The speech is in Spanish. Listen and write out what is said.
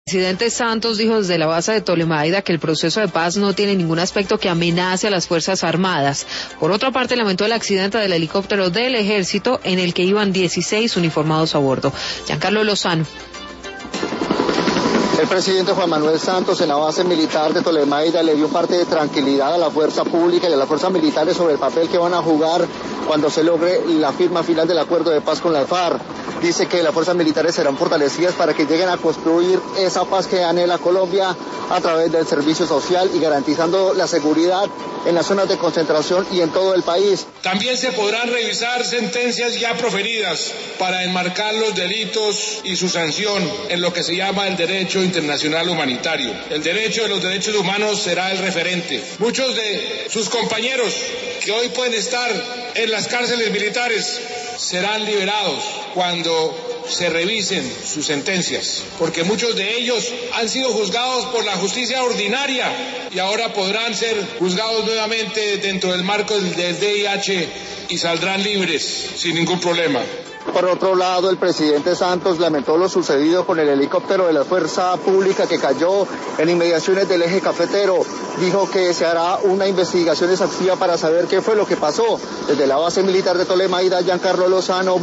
El presidente Santos dijo desde la base de Tolemaida que el proceso de paz no tiene ningún aspecto que amenace a las Fuerzas Armadas. Por otra parte, lamentó el accidente del helicóptero del Ejército en el que iban 16 uniformados a bordo. Giancarlo Lozano. El presidente Juan Manuel Santos en la base militar de Tolemaida le dio parte de tranquilidad a la fuerza pública y a las fuerzas militares sobre el papel que van a jugar cuando se logre la firma final del acuerdo de paz con la FARC. Dice que las fuerzas militares serán fortalecidas para que lleguen a construir esa paz que anhela Colombia a través del servicio social y garantizando la seguridad en las zonas de concentración y en todo el país. También se podrán revisar sentencias ya proferidas para enmarcar los delitos y su sanción en lo que se llama el derecho internacional humanitario. El derecho de los derechos humanos será el referente. Muchos de sus compañeros que hoy pueden estar en las cárceles militares serán liberados cuando se revisen sus sentencias, porque muchos de ellos han sido juzgados por la justicia ordinaria y ahora podrán ser juzgados nuevamente dentro del marco del DIH y saldrán libres sin ningún problema. Por otro lado, el presidente Santos lamentó lo sucedido con el helicóptero de la Fuerza Pública que cayó en inmediaciones del eje cafetero. Dijo que se hará una investigación exhaustiva para saber qué fue lo que pasó. Desde la base militar de Tolemaida, Giancarlo Lozano.